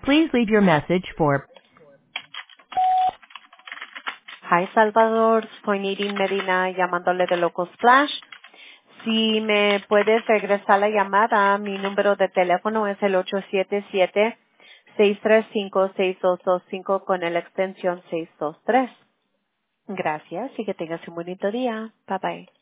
Please leave your message for Hi Salvador, soy Nirin Medina llamándole de Loco Splash. Si me puedes regresar la llamada, mi número de teléfono es el 877-635-6225 con la extensión 623. Gracias y que tengas un bonito día. Bye bye.